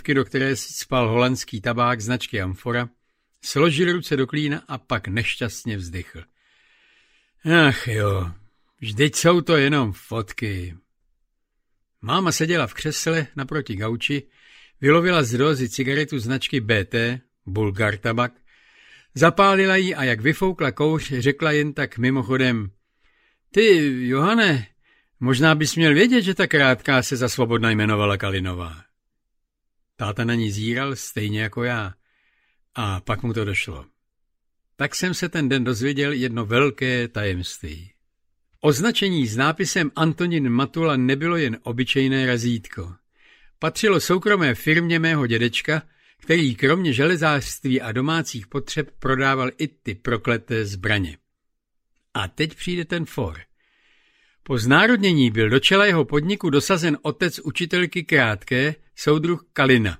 do které si spal holandský tabák značky Amfora, složil ruce do klína a pak nešťastně vzdychl. Ach jo, vždyť jsou to jenom fotky. Máma seděla v křesle naproti gauči, vylovila z dózy cigaretu značky BT, Bulgar tabak, zapálila ji a jak vyfoukla kouř, řekla jen tak mimochodem: Ty, Johane, možná bys měl vědět, že ta krátká se za Svobodna jmenovala Kalinová. Táta na ní zíral stejně jako já. A pak mu to došlo. Tak jsem se ten den dozvěděl jedno velké tajemství. Označení s nápisem Antonín Matula nebylo jen obyčejné razítko. Patřilo soukromé firmě mého dědečka, který kromě železářství a domácích potřeb prodával i ty prokleté zbraně. A teď přijde ten for. Po znárodnění byl do čela jeho podniku dosazen otec učitelky Krátké, soudruh Kalina.